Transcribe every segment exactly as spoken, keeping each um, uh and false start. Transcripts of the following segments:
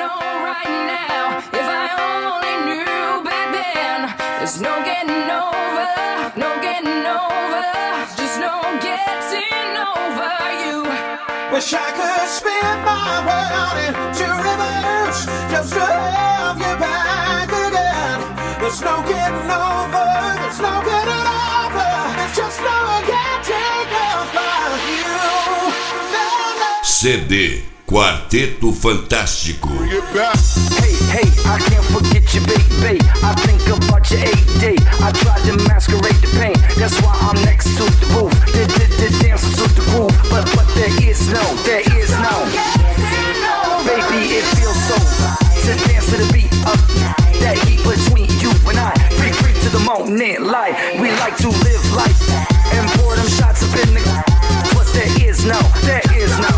know right now. If I only knew back then. There's no getting over, no getting over, just no getting over you. Wish I could spin my world into reverse, just to have you back again. There's no getting over, there's no getting over, there's just no getting over you. No, no. C D Quarteto Fantástico. Hey, hey, I can't forget you, baby. I think about your eight day. I tried to masquerade the pain. That's why I'm next to the roof. Did did did dancing to the groove, but but there is no, there is no. Baby, it feels so to dance to the beat of that heat between you and I. Free, free to the moment, light. We like to live life and pour them shots up in the. But there is no, there is no.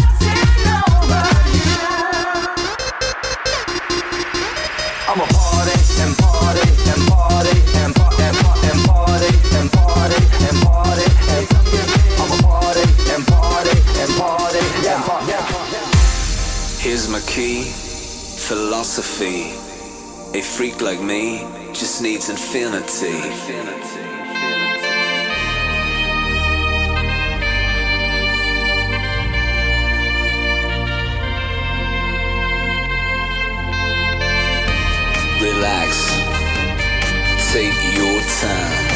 I'm a party and party and party and party and party and party and party and party and I'm a party and party and party and party. Here's my key, philosophy. A freak like me just needs infinity. Relax, take your time.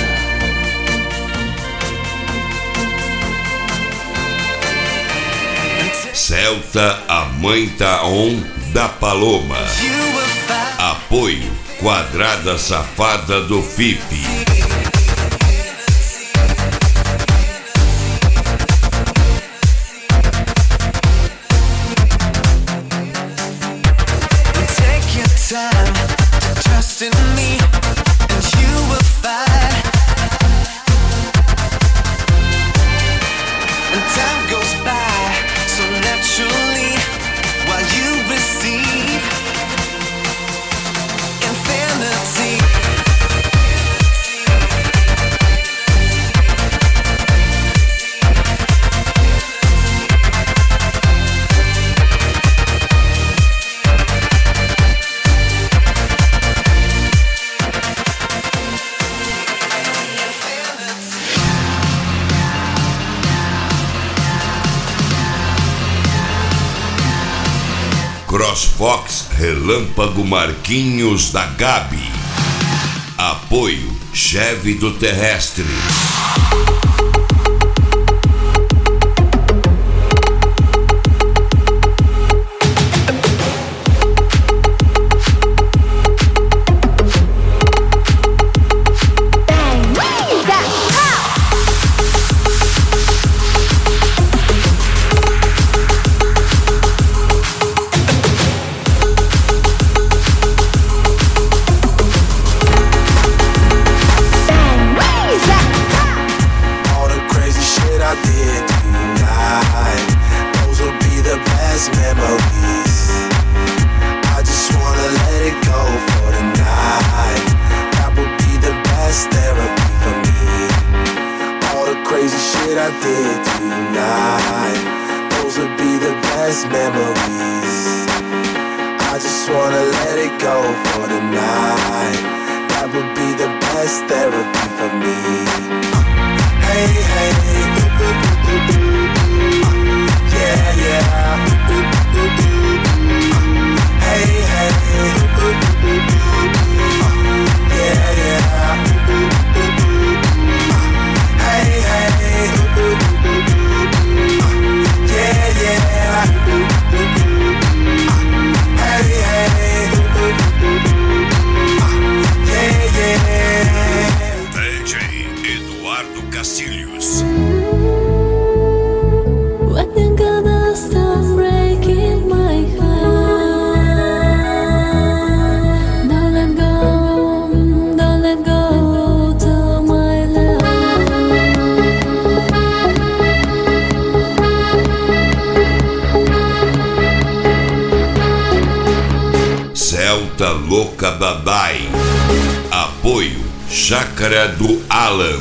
Celta, a mãe tá on da Paloma. Apoio Quadrada Safada do F I P. Trust in me, and you will find. And time goes by so naturally while you receive infinity. CrossFox Relâmpago Marquinhos da Gabi. Apoio Cheve do Terrestre. Celta Louca Dadai. Apoio Chácara do Alan.